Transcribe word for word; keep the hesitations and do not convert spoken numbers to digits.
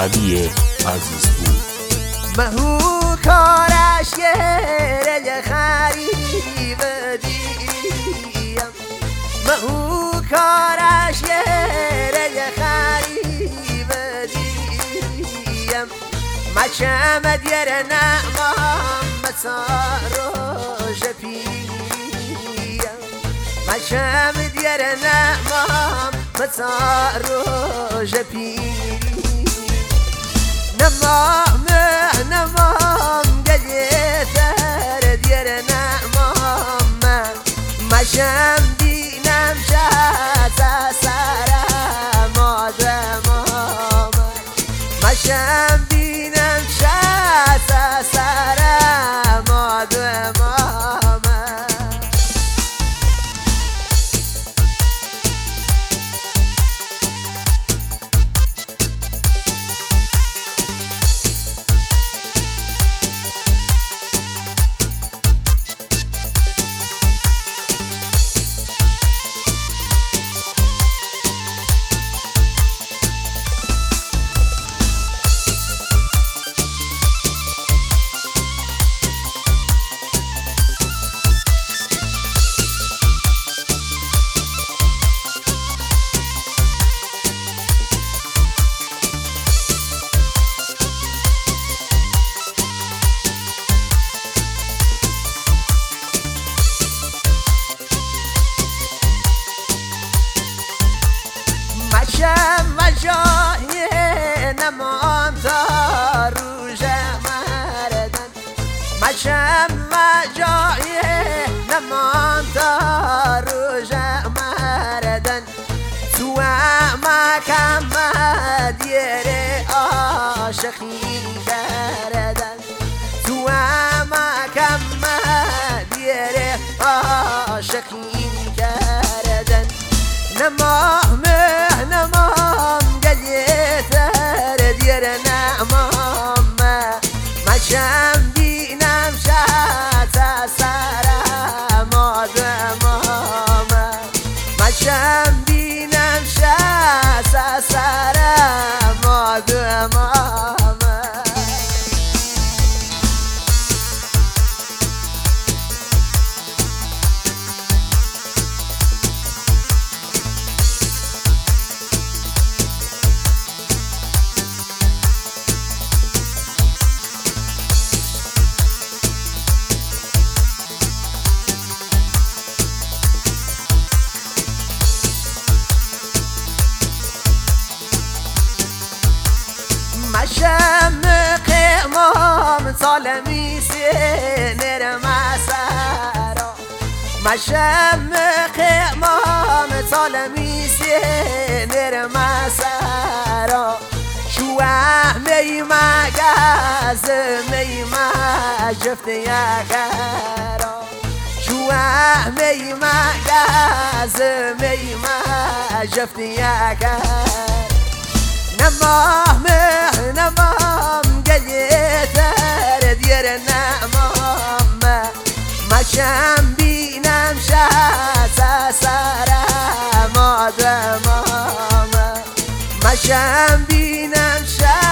علی عزیزپور. مهو کارش گره خریب دیم، مهو کارش گره خریب دیم، مچم دیر نعمام مساروش پیم، مچم دیر نعمام مساروش پیم. نمام نمام قديتر دير نعمام مشام دينام شاتا سارا مادمام، مشام دينام شاتا سارا مادمام. مشم مجای نمان تا روژ مردن، مشم مجای نمان تا روژ مردن، تو مکم دیر عاشقی کردن، تو مکم دیر عاشقی کردن. نمام نمام قديتر دير نعمام مشام دينام شاتا سارا مادمام، مشام دينام شاتا سارا مادمام. مشم قیمام سالمی سینر مسارا، مشم قیمام سالمی سینر مسارا، شو می مگز می مجفت یکرا، شو می مگز می مجفت یکرا. نمام نمام قديتر دير نعمام مشام بينام شاتا سارا مادمام، مشام بينام شاتا